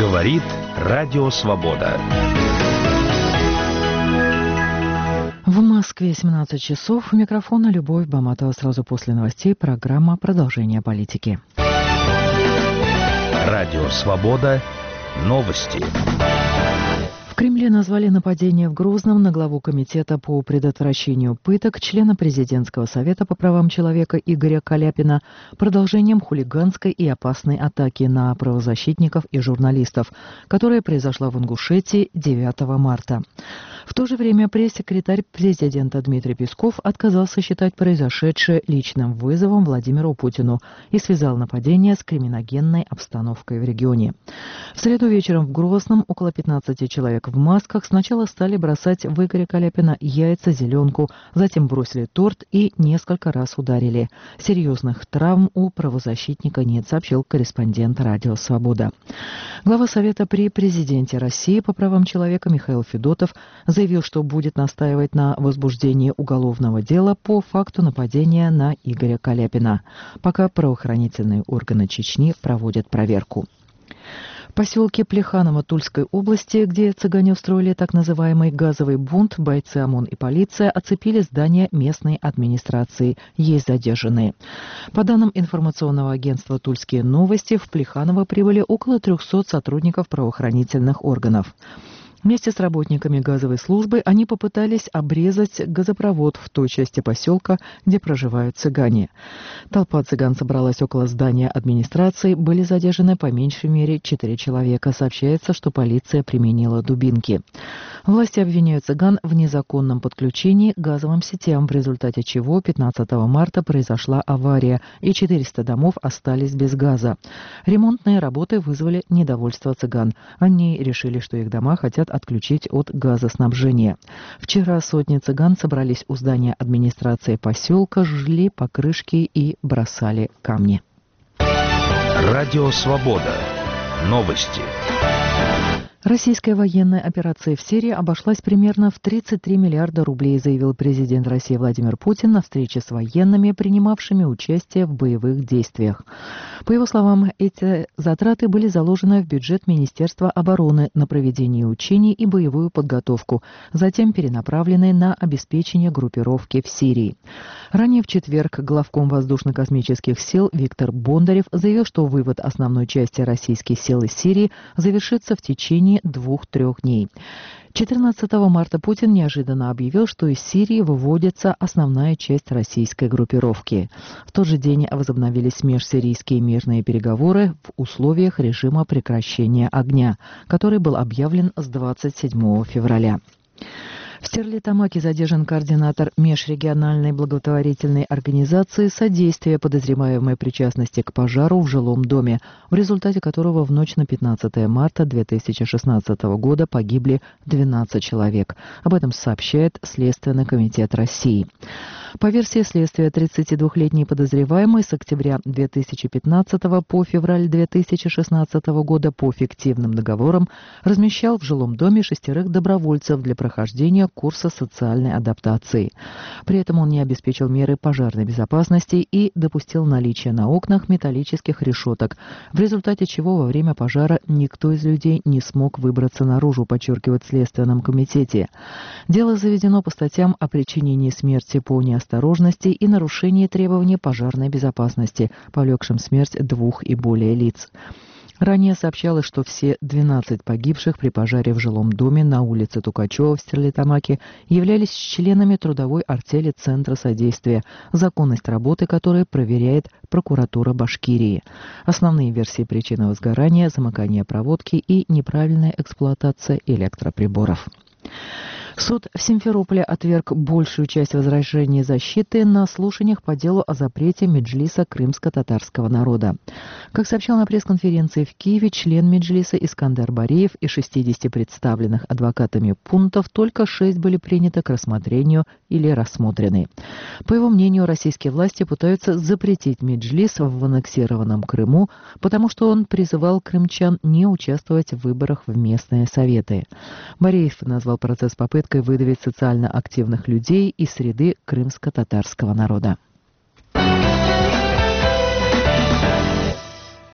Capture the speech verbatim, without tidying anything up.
Говорит Радио Свобода. В Москве семнадцать часов. У микрофона Любовь Баматова. Сразу после новостей программа «Продолжение политики». Радио Свобода. Новости. В Кремле назвали нападение в Грозном на главу Комитета по предотвращению пыток члена Президентского совета по правам человека Игоря Каляпина продолжением хулиганской и опасной атаки на правозащитников и журналистов, которая произошла в Ингушетии девятого марта. В то же время пресс-секретарь президента Дмитрий Песков отказался считать произошедшее личным вызовом Владимиру Путину и связал нападение с криминогенной обстановкой в регионе. В среду вечером в Грозном около пятнадцати человек в масках сначала стали бросать в Игоря Каляпина яйца, зеленку, затем бросили торт и несколько раз ударили. Серьезных травм у правозащитника нет, сообщил корреспондент «Радио Свобода». Глава Совета при президенте России по правам человека Михаил Федотов заявил, что будет настаивать на возбуждении уголовного дела по факту нападения на Игоря Каляпина, пока правоохранительные органы Чечни проводят проверку. В поселке Плеханово Тульской области, где цыгане устроили так называемый газовый бунт, бойцы ОМОН и полиция оцепили здание местной администрации. Есть задержанные. По данным информационного агентства «Тульские новости», в Плеханово прибыли около трехсот сотрудников правоохранительных органов. Вместе с работниками газовой службы они попытались обрезать газопровод в той части поселка, где проживают цыгане. Толпа цыган собралась около здания администрации, были задержаны по меньшей мере четыре человека. Сообщается, что полиция применила дубинки. Власти обвиняют цыган в незаконном подключении к газовым сетям, в результате чего пятнадцатого марта произошла авария, и четыреста домов остались без газа. Ремонтные работы вызвали недовольство цыган. Они решили, что их дома хотят отключить от газоснабжения. Вчера сотни цыган собрались у здания администрации поселка, жгли покрышки и бросали камни. Радио Свобода. Новости. Российская военная операция в Сирии обошлась примерно в тридцать три миллиарда рублей, заявил президент России Владимир Путин на встрече с военными, принимавшими участие в боевых действиях. По его словам, эти затраты были заложены в бюджет Министерства обороны на проведение учений и боевую подготовку, затем перенаправлены на обеспечение группировки в Сирии. Ранее в четверг главком воздушно-космических сил Виктор Бондарев заявил, что вывод основной части российских сил из Сирии завершится в течение двух-трех дней. четырнадцатого марта Путин неожиданно объявил, что из Сирии выводится основная часть российской группировки. В тот же день возобновились межсирийские мирные переговоры в условиях режима прекращения огня, который был объявлен с двадцать седьмого февраля. В Стерлитамаке задержан координатор межрегиональной благотворительной организации «Содействие подозреваемой причастности к пожару в жилом доме», в результате которого в ночь на пятнадцатое марта две тысячи шестнадцатого года погибли двенадцать человек. Об этом сообщает Следственный комитет России. По версии следствия, тридцатидвухлетний подозреваемый с октября две тысячи пятнадцатого по февраль две тысячи шестнадцатого года по фиктивным договорам размещал в жилом доме шестерых добровольцев для прохождения курса социальной адаптации. При этом он не обеспечил меры пожарной безопасности и допустил наличие на окнах металлических решеток, в результате чего во время пожара никто из людей не смог выбраться наружу, подчеркивает в Следственном комитете. Дело заведено по статьям о причинении смерти по неосторожности и нарушении требований пожарной безопасности, повлекшим смерть двух и более лиц. Ранее сообщалось, что все двенадцать погибших при пожаре в жилом доме на улице Тукачева в Стерлитамаке являлись членами трудовой артели Центра содействия, законность работы которой проверяет прокуратура Башкирии. Основные версии причины возгорания – замыкание проводки и неправильная эксплуатация электроприборов. Суд в Симферополе отверг большую часть возражений защиты на слушаниях по делу о запрете Меджлиса крымско-татарского народа. Как сообщал на пресс-конференции в Киеве член Меджлиса Искандер Бареев, из шестидесяти представленных адвокатами пунктов только шесть были приняты к рассмотрению или рассмотрены. По его мнению, российские власти пытаются запретить Меджлис в аннексированном Крыму, потому что он призывал крымчан не участвовать в выборах в местные советы. Бареев назвал процесс попыткой выдавить социально активных людей из среды крымско-татарского народа.